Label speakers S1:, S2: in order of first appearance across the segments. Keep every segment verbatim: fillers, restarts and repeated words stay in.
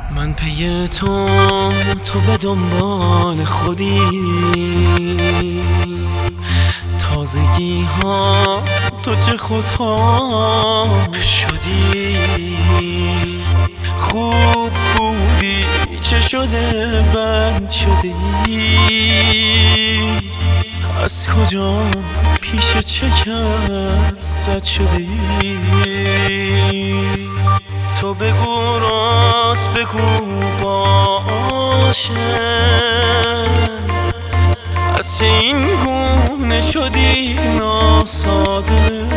S1: من پی تو تو به دنبال خودی، تازگی ها تو چه خودخواه شدی. خوب بودی چه شده بد شدی، از کجا پیش چه کس رد شدی. تو بگو راست بگو باشه، از چه این گونه شدی ناسادق.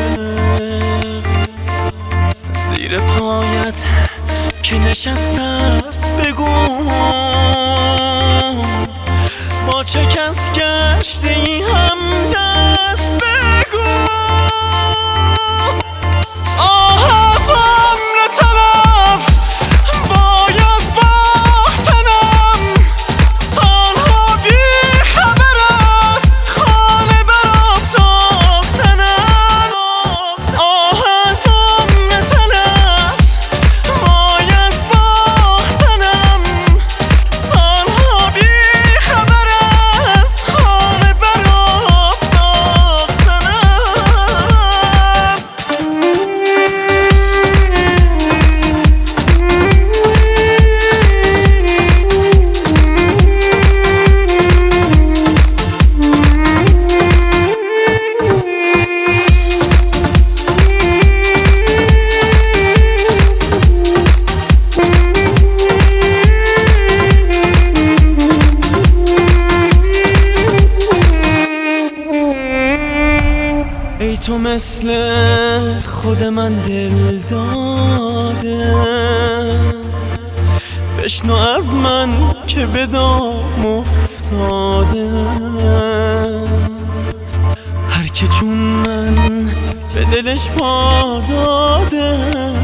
S1: زیر پایت که نشسته است بگو، با چه کس گشته ای هم دست بگو. آه از عمر طرف وای از باختنم، سالها بی خبر از خانه برات ساختنم. آه از عمر طرف وای از باختنم، سالها بی خبر از خانه برات ساختنم. ای تو مثل خود من دل داده، بشنو از من که به دام افتاده. هر که چون من به دلش پا داده،